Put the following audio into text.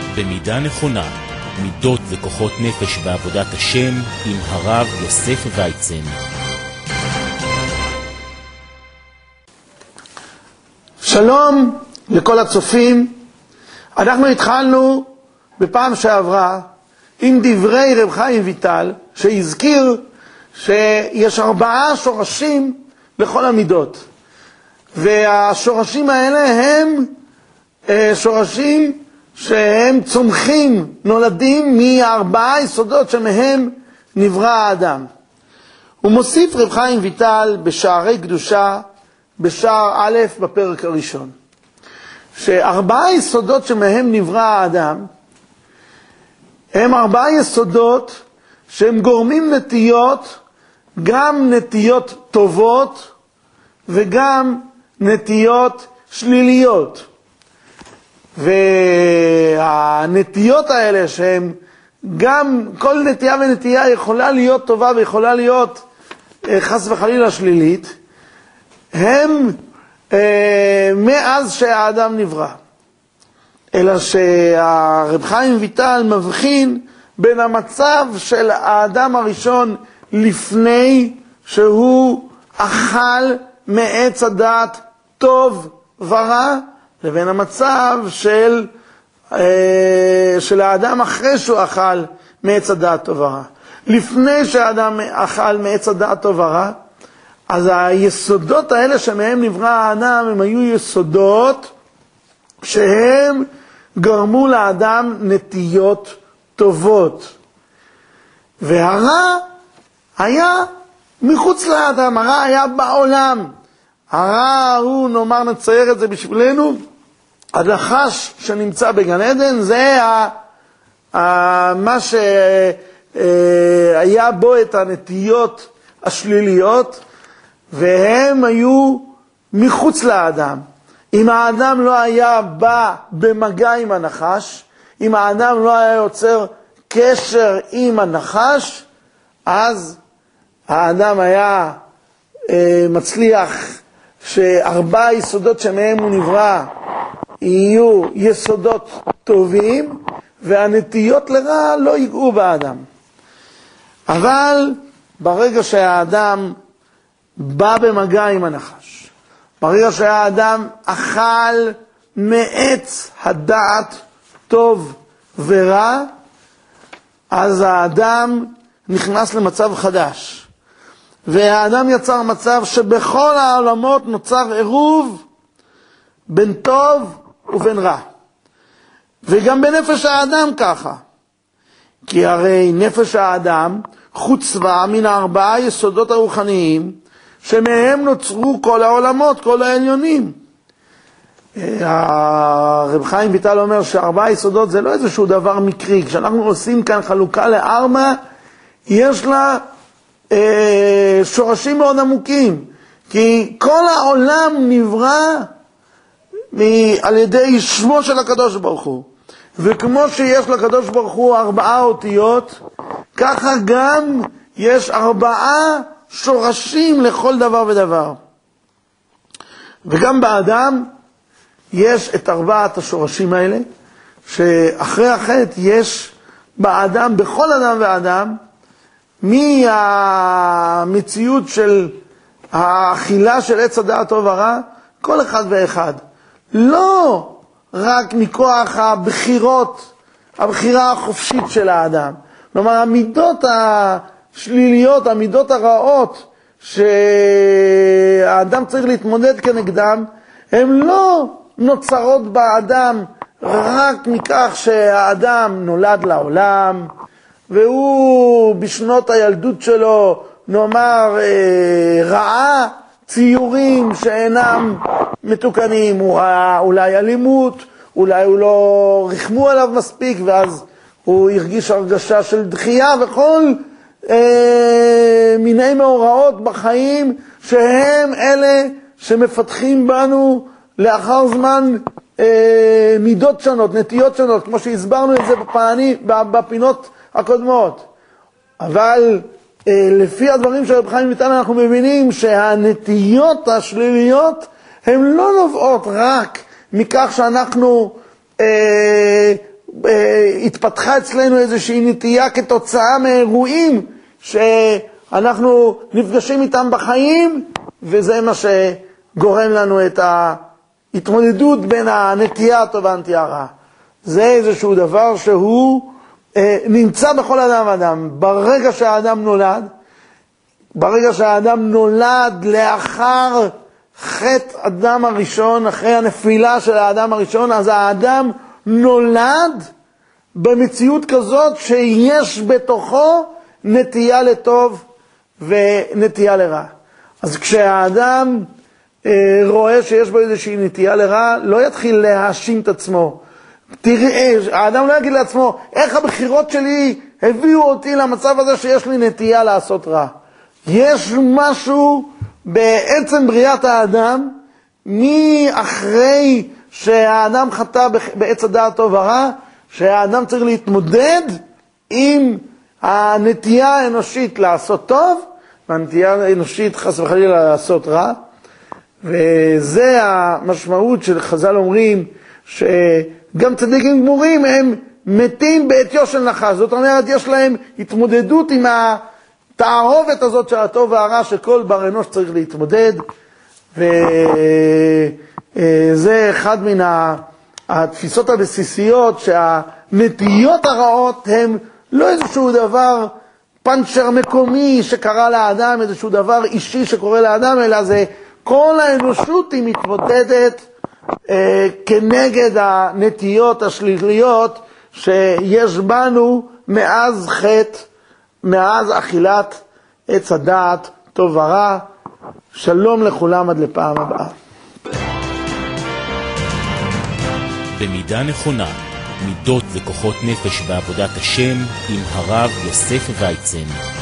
במידה נכונה, מידות וכוחות נפש בעבודת השם עם הרב יוסף ויצן. שלום לכל הצופים. אנחנו התחלנו בפעם שעברה עם דברי רב חיים ויטל, שהזכיר שיש 4 שורשים לכל המידות, והשורשים האלה הם שורשים שהם צומחים, נולדים מ4 יסודות שמהם נברא האדם. הוא מוסיף רב חיים ויטל בשערי קדושה, בשער א' בפרק הראשון, ש4 יסודות שמהם נברא האדם הם 4 יסודות שהם גורמים נטיות, גם נטיות טובות וגם נטיות שליליות. והנטיות האלה שהם גם, כל נטייה ונטייה יכולה להיות טובה ויכולה להיות חס וחלילה שלילית, הם מאז שהאדם נברא. אלא שהרב חיים ויטל מבחין בין המצב של האדם הראשון לפני שהוא אכל מעץ הדעת טוב ורע, לבין המצב של האדם אחרי שהוא אכל מעץ הדעת טוב ורע. לפני שהאדם אכל מעץ הדעת טוב ורע, אז היסודות האלה שמהם נברא האדם הם היו יסודות שהם גרמו לאדם נטיות טובות. והרע היה מחוץ לאדם, הרע היה בעולם. הרע הוא, נאמר נצייר את זה בשבילנו, הנחש שנמצא בגן עדן, זה מה שהיה בו את הנטיות השליליות, והם היו מחוץ לאדם. אם האדם לא היה בא במגע עם הנחש, אם האדם לא היה יוצר קשר עם הנחש, אז האדם היה מצליח ש4 יסודות שמהם הוא נברא יהיו יסודות טובים, והנטיות לרע לא ייגעו באדם. אבל ברגע שהאדם בא במגע עם הנחש, ברגע שהאדם אכל מעץ הדעת טוב ורע, אז האדם נכנס למצב חדש. והאדם יצר מצב שבכל העולמות נוצר עירוב בין טוב ובין רע. וגם בנפש האדם ככה. כי הרי נפש האדם חוצבה מן 4 יסודות הרוחניים, שמהם נוצרו כל העולמות, כל העליונים. הרב חיים ויטל אומר ש4 יסודות זה לא איזשהו דבר מקרי. כשאנחנו עושים כאן חלוקה ל4, יש לה שורשים מאוד עמוקים. כי כל העולם נברא על ידי שמו של הקדוש ברוך הוא. וכמו שיש לקדוש ברוך הוא 4 אותיות, ככה גם יש 4 שורשים לכל דבר ודבר. וגם באדם יש את 4 השורשים האלה, שאחרי החטא יש באדם, בכל אדם ואדם, מהמציאות של האכילה של עץ הדעת טוב ורע, כל אחד ואחד. לא רק מכוח הבחירה החופשית של האדם. כלומר, המידות השליליות, המידות הרעות שהאדם צריך להתמודד כנגדם, הן לא נוצרות באדם רק מכך שהאדם נולד לעולם, והוא בשנות הילדות שלו, נאמר, ראה ציורים שאינם מתוקנים, הוא ראה אולי אלימות, אולי הוא לא רחמו עליו מספיק, ואז הוא הרגיש הרגשה של דחייה, וכל מיני מאורעות בחיים שהם אלה שמפתחים בנו לאחר זמן מידות שונות, נטיות שונות, כמו שהסברנו את זה בפינות הקודמות. אבל לפי הדברים של רב חיים ויטל אנחנו מבינים שהנטיות השליליות הן לא נובעות רק מכך שאנחנו התפתחה אצלנו איזושהי נטייה כתוצאה מאירועים שאנחנו נפגשים איתם בחיים, וזה מה שגורם לנו את ההתמודדות בין הנטייה הטובה לנטייה הרעה. זה איזשהו דבר שהוא נמצא בכל אדם ואדם. ברגע שהאדם נולד לאחר חטא אדם הראשון, אחרי הנפילה של האדם הראשון, אז האדם נולד במציאות כזאת שיש בתוכו נטייה לטוב ונטייה לרע. אז כשהאדם רואה שיש בו איזושהי נטייה לרע, לא יתחיל להאשים את עצמו. תראה, האדם לא יגיד לעצמו, איך הבחירות שלי הביאו אותי למצב הזה שיש לי נטייה לעשות רע. יש משהו בעצם בריאת האדם, מאחרי שהאדם חטא בעץ הדעת טוב ורע, שהאדם צריך להתמודד עם הנטייה האנושית לעשות טוב, והנטייה האנושית חס וחלילה לעשות רע. וזה המשמעות של חז"ל אומרים, שגם צדיקים גמורים הם מתים בעטיו של נחש. זאת אומרת, יש להם התמודדות עם התערובת הזאת של הטוב והרע שכל בר אנוש צריך להתמודד. וזה אחד מן התפיסות הבסיסיות, שהנטיות הרעות הם לא איזשהו דבר פנצ'ר מקומי שקרה לאדם, איזשהו דבר אישי שקורה לאדם, אלא זה כל האנושות היא מתמודדת כנגד הנטיות השליליות שיש בנו מאז חטא, מאז אכילת עץ הדעת טוב ורע. שלום לכולם עד לפעם הבאה. במידה נכונה, מידות וכוחות נפש בעבודת השם עם הרב יוסף ויצן.